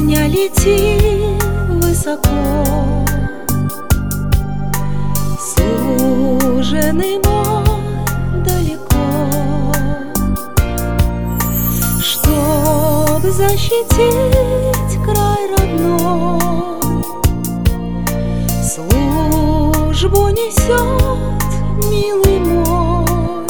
не лети высоко, суженый мой далеко, чтоб защитить край родной. Службу несет, милый мой,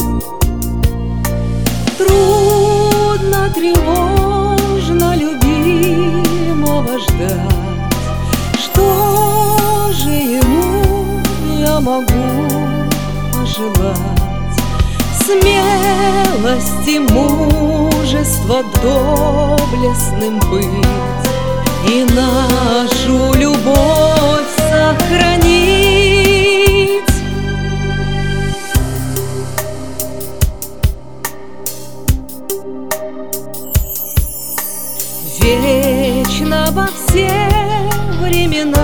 трудно, тревожно любимого ждать. Что же ему я могу пожелать? Смелости, мужества, доблестным быть и нашу любовь сохранить. Вечно во все времена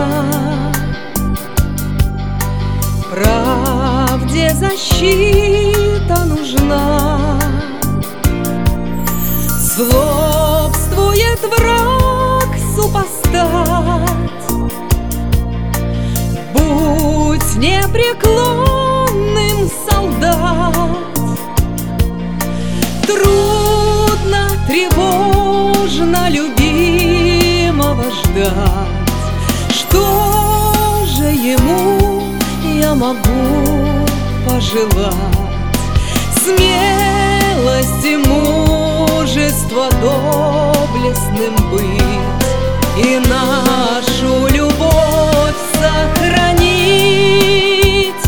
правде защита нужна. Злобствует враг, супостат, будь непреклонным, солдат. Трудно, тревожно любимого ждать. Что же ему я могу пожелать? Смелости, мужества, доблестным быть и нашу любовь сохранить.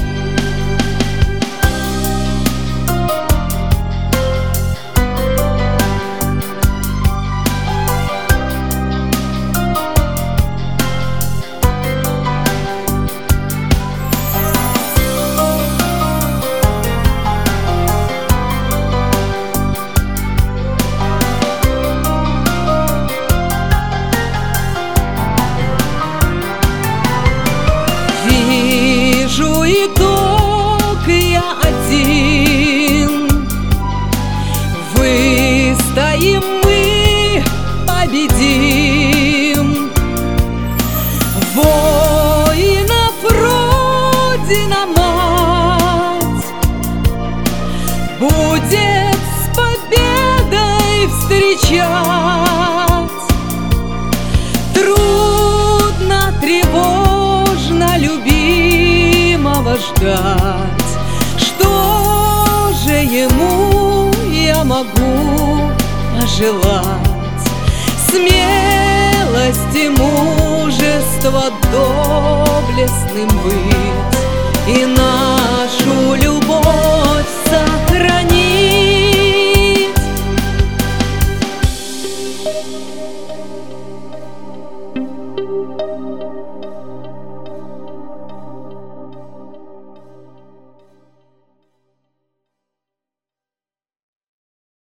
Вижу итог я один, выстоим мы, победим. Воинов Родина мать будет с победой встречать. Трудно, тревожно любимого ждать. Что же ему я могу пожелать? Смелости, мужества, доблестным быть и нашу любовь